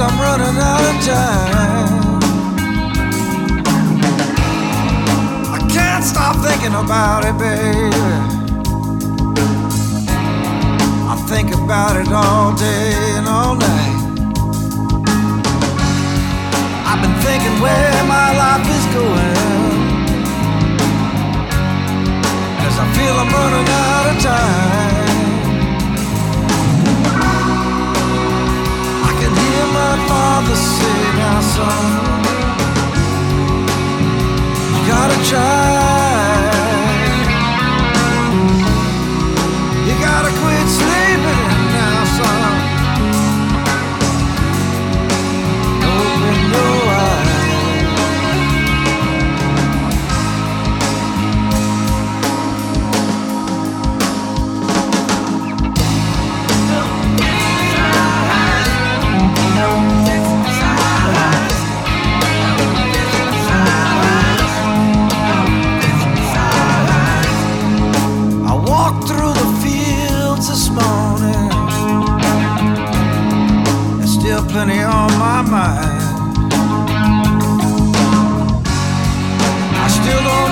I'm running out of time. I can't stop thinking about it, baby. I think about it all day and all night. I've been thinking where my life is going, as I feel I'm running out of time. I can hear my father say, now son, you gotta try. You gotta quit sleeping now, son. Open your eyes. I walked through the fields this morning. There's still plenty on my mind. I still don't